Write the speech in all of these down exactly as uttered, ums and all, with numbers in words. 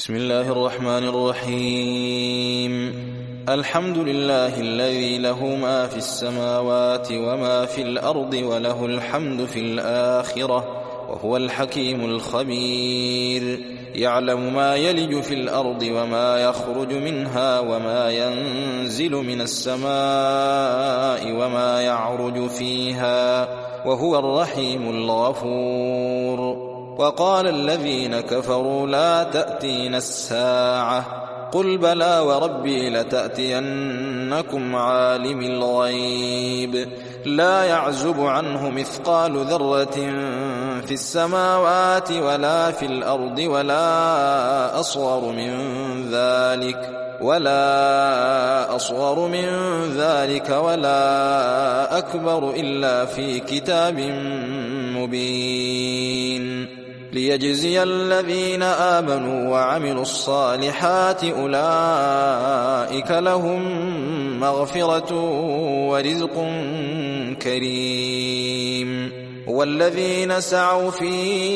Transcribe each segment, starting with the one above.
بسم الله الرحمن الرحيم. الحمد لله الذي له ما في السماوات وما في الأرض وله الحمد في الآخرة وهو الحكيم الخبير. يعلم ما يلج في الأرض وما يخرج منها وما ينزل من السماء وما يعرج فيها وهو الرحيم الغفور. وقال الذين كفروا لا تأتينا الساعة قل بلى وربي لتأتينكم عالم الغيب لا يعزب عنه مثقال ذرة في السماوات ولا في الأرض ولا أصغر من ذلك ولا أصغر من ذلك ولا أكبر إلا في كتاب مبين. ليجزي الذين آمنوا وعملوا الصالحات أولئك لهم مغفرة ورزق كريم. والذين سعوا في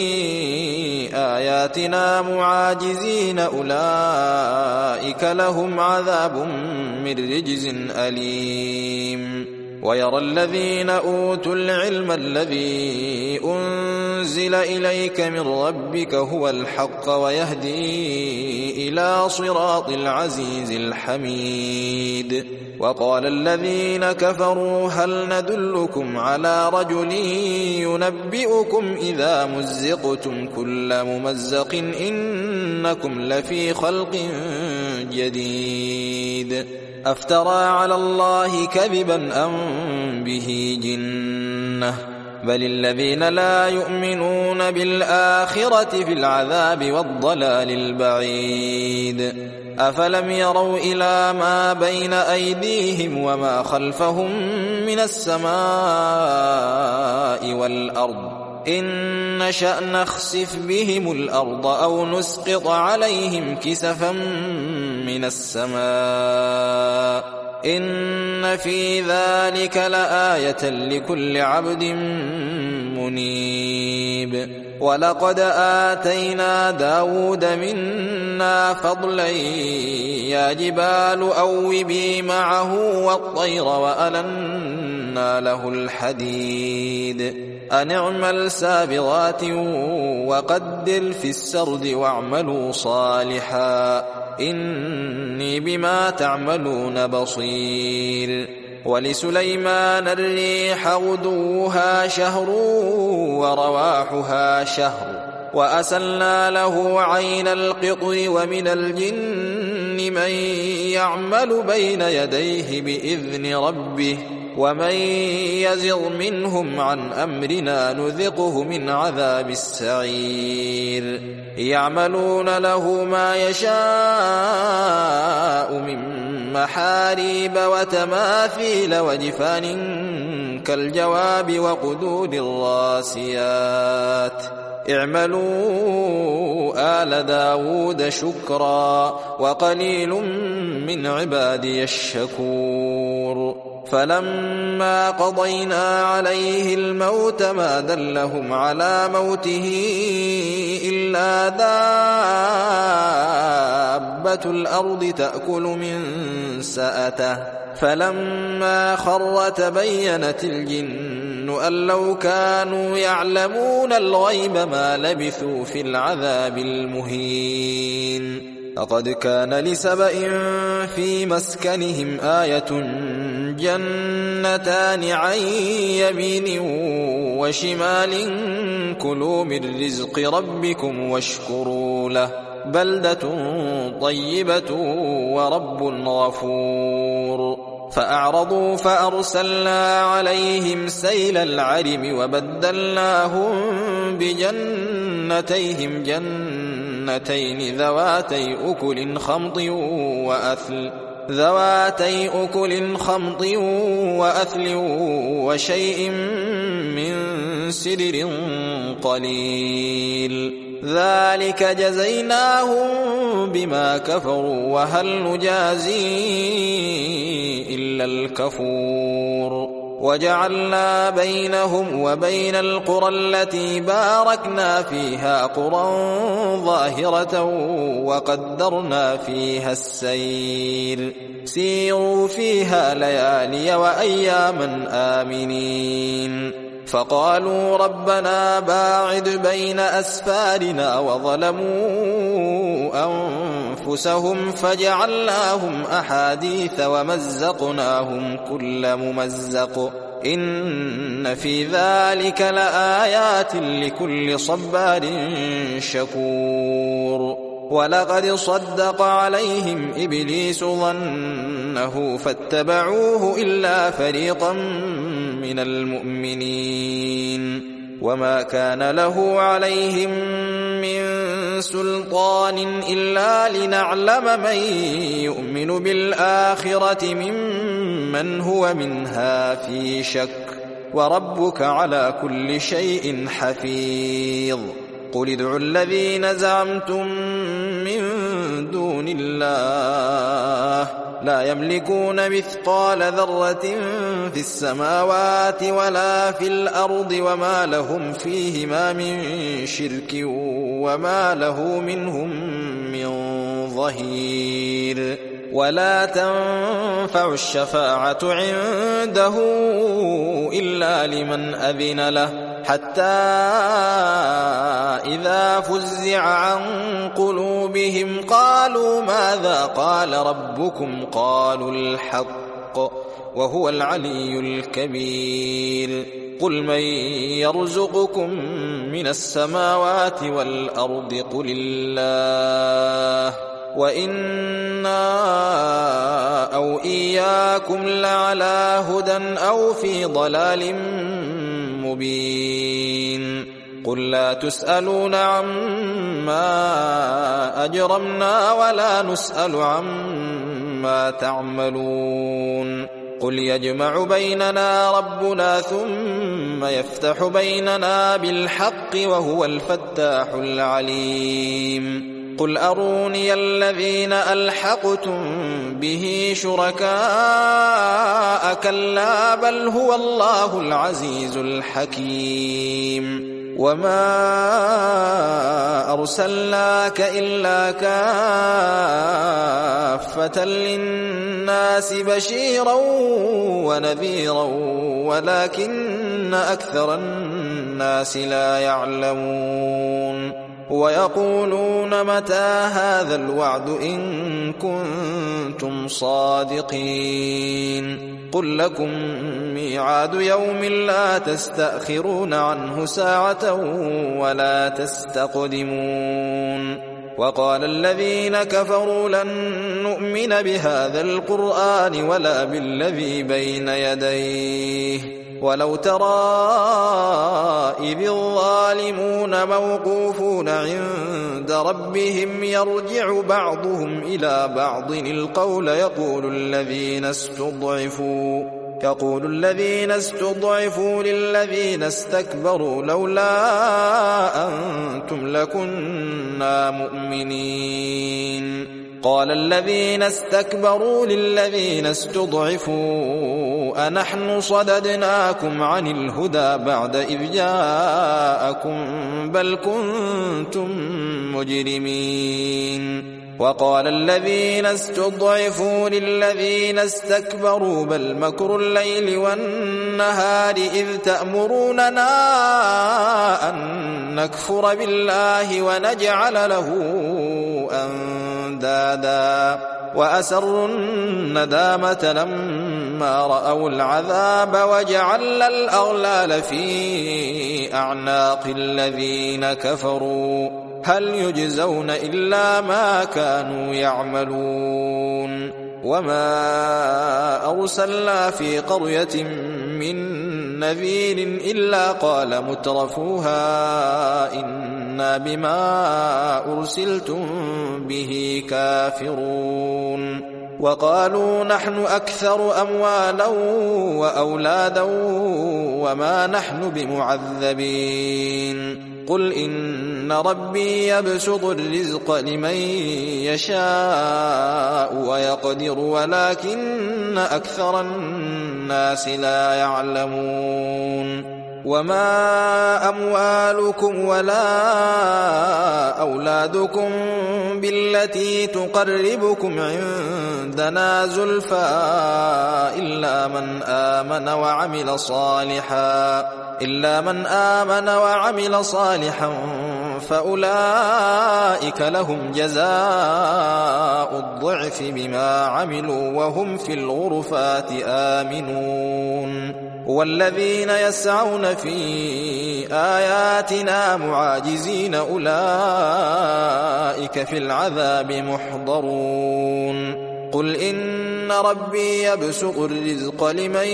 آياتنا معاجزين أولئك لهم عذاب من رجز أليم. ويرى الذين أوتوا العلم الذي أنزل إليك من ربك هو الحق ويهدي إلى صراط العزيز الحميد. وقال الذين كفروا هل ندلكم على رجل ينبئكم إذا مزقتم كل ممزق إنكم لفي خلق جديد. أفترى على الله كذبا أم به جنة بل الذين لا يؤمنون بالآخرة في العذاب والضلال البعيد. أفلم يروا إلى ما بين أيديهم وما خلفهم من السماء والأرض إن نشأ نخسف بهم الأرض أو نسقط عليهم كسفا من السماء إن في ذلك لآية لكل عبد منيب. ولقد آتينا داود منا فضلا يا جبال أوبي معه والطير وألنا له الحديد أن اعمل سابغات وقدر في السرد واعملوا صالحا إني بما تعملون بصير. ولسليمان الريح غدوها شهر ورواحها شهر وأسلنا له عين القطر ومن الجن من يعمل بين يديه بإذن ربه ومن يزغ منهم عن أمرنا نذقه من عذاب السعير. يعملون له ما يشاء من محاريب وتماثيل وجفان كالجواب وقدور الراسيات اعملوا آل داود شكرا وقليل من عبادي الشكور. فلما قضينا عليه الموت ما دلهم على موته إلا دابة الأرض تأكل من سأته فلما خر تبينت الجن أن لو كانوا يعلمون الغيب ما لبثوا في العذاب المهين. لقد كان لسبإ في مسكنهم آية جنتان عن يمين وشمال كلوا من رزق ربكم واشكروا له بلدة طيبة ورب غفور. فأعرضوا فأرسلنا عليهم سيل العرم وبدلناهم بجنتيهم جنتين ذواتي أكل خمط وأثل ذواتي أكل خمط وأثل وشيء من سدر قليل ذلك جزيناهم بما كفروا وهل نجازي إلا الكفور. وجعلنا بينهم وبين القرى التي باركنا فيها قرى ظاهرة وقدرنا فيها السير سيروا فيها ليالي وأياما آمنين فقالوا ربنا باعد بين أسفارنا وظلموا أنفسهم فجعلناهم أحاديث ومزقناهم كل ممزق إن في ذلك لآيات لكل صبار شكور ولقد صدق عليهم إبليس ظنه فاتبعوه إلا فريقا من المؤمنين وما كان له عليهم من سلطان إلا لنعلم من يؤمن بالآخرة ممن هو منها في شك وربك على كل شيء حفيظ قل ادعوا الذين زعمتم من دون الله لا يملكون مثقال ذرة في السماوات ولا في الأرض وما لهم فيهما من شرك وما له منهم من ظهير ولا تنفع الشفاعة عنده إلا لمن أذن له حتى إذا فزع عن قلوبهم قالوا ماذا قال ربكم قالوا الحق وهو العلي الكبير قل من يرزقكم من السماوات والأرض قل الله وإنا أو إياكم لعلى هدى أو في ضلال مبين قل لا تسألون عما أجرمنا ولا نسأل عما تعملون قل يجمع بيننا ربنا ثم يفتح بيننا بالحق وهو الفتاح العليم قل أروني الذين ألحقتم به شركاء كلا بل هو الله العزيز الحكيم وما أرسلناك إلا كافة للناس بشيرا ونذيرا ولكن أكثر الناس لا يعلمون ويقولون متى هذا الوعد إن كنتم صادقين قل لكم ميعاد يوم لا تستأخرون عنه ساعة ولا تستقدمون وقال الذين كفروا لن نؤمن بهذا القرآن ولا بالذي بين يديه ولو ترى إذ الظالمون موقوفون عند ربهم يرجع بعضهم إلى بعض القول يقول الذين استضعفوا يقول الذين استضعفوا للذين استكبروا لولا أنتم لكنا مؤمنين قال الذين استكبروا للذين استضعفوا أنحن صددناكم عن الهدى بعد إذ جاءكم بل كنتم مجرمين وقال الذين استضعفوا للذين استكبروا بل مكر الليل والنهار إذ تأمروننا أن نكفر بالله ونجعل له أندادا وأسروا الندامة لما رأوا العذاب وجعلنا الأغلال في أعناق الذين كفروا هل يجزون إلا ما كانوا يعملون وما أرسلنا في قرية من نذير إلا قال مترفوها إنا بما أرسلتم به كافرون وقالوا نحن أكثر أموالا وأولادا وما نحن بمعذبين قل إن ربي يبسط الرزق لمن يشاء ويقدر ولكن أكثر الناس لا يعلمون وما أموالكم ولا أولادكم بالتي تقربكم عندنا زلفى إلا من آمن وعمل صالحا إلا من آمن وعمل صالحا فأولئك لهم جزاء الضعف بما عملوا وهم في الغرفات آمنون والذين يسعون في آياتنا معاجزين أولئك في العذاب محضرون قل إن ربي يبسط الرزق لمن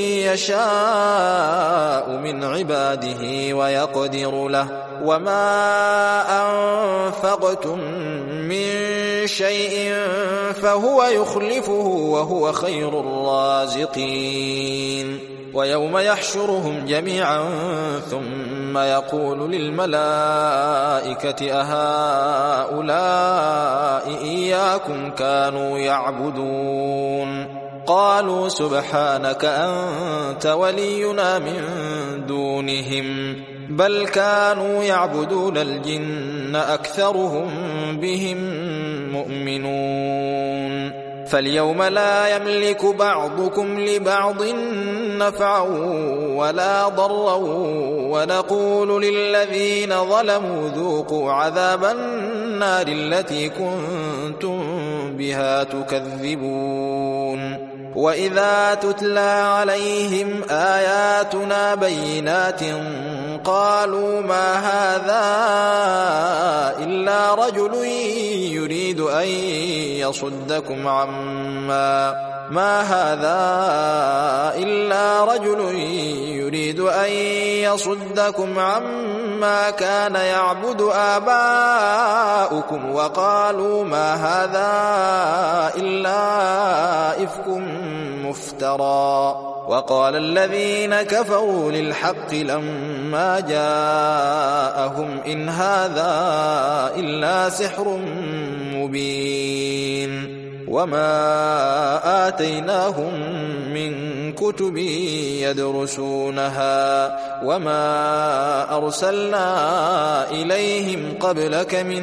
يشاء من عباده ويقدر له وما أنفقتم من شيء فهو يخلفه وهو خير الرازقين ويوم يحشرهم جميعا ثم يقول للملائكة أهؤلاء إياكم كانوا يعبدون قالوا سبحانك أنت ولينا من دونهم بل كانوا يعبدون الجن أكثرهم بهم مؤمنون فاليوم لا يملك بعضكم لبعض نفعا ولا ضرا ونقول للذين ظلموا ذوقوا عذاب النار التي كنتم بها تكذبون وإذا تتلى عليهم آياتنا بينات قالوا ما هذا إلا رجل يريد أن يصدكم عما ما هذا إلا رجل يريد أن يصدكم عما كان يعبد آباؤكم وقالوا ما هذا إلا إفك مفترى وقال الذين كفروا للحق لما جاءهم إن هذا إلا سحر مبين وما آتيناهم من كتب يدرسونها وما أرسلنا إليهم قبلك من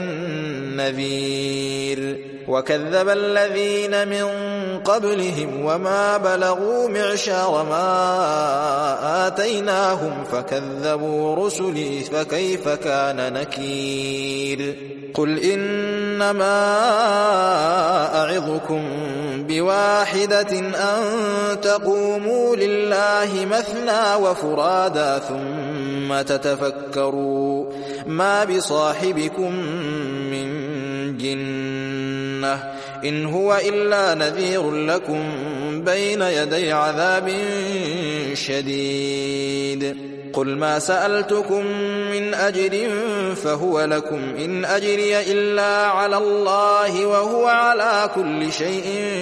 نذير وكذب الذين من قبلهم وما بلغوا معشار ما آتيناهم فكذبوا رسلي فكيف كان نكير قل إنما أعظكم بواحدة أن تقوموا لله مثنى وفرادا ثم تتفكروا ما بصاحبكم من جنة إن هو إلا نذير لكم بين يدي عذاب شديد قل ما سألتكم من أجر فهو لكم إن أجري إلا على الله وهو على كل شيء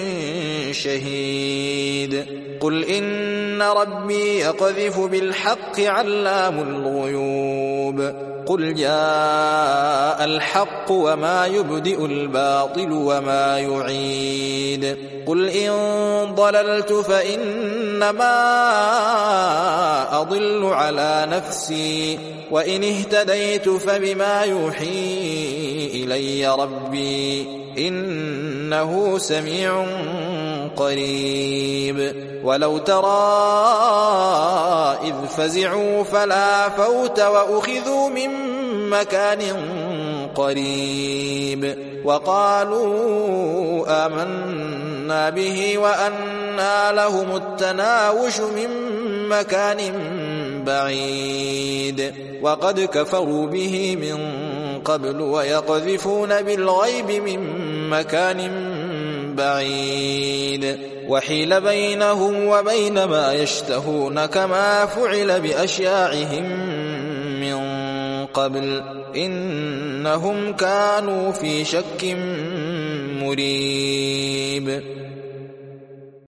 شهيد قل إن ربي يقذف بالحق علام الغيوب قل جاء الحق وما يبدئ الباطل وما يعيد قل إن ضللت فإنما أضل على نفسي وإن اهتديت فبما يوحي إلي ربي إنه سميع قريب ولو ترى إذ فزعوا فلا فوت وأخذوا من مكان قريب وقالوا آمنا به وأنى لهم التناوش من مكان بعيد وقد كفروا به من قبل ويقذفون بالغيب من مكان بعيد وحيل بينهم وبين ما يشتهون كما فعل بأشياعهم من قبل إنهم كانوا في شك مريب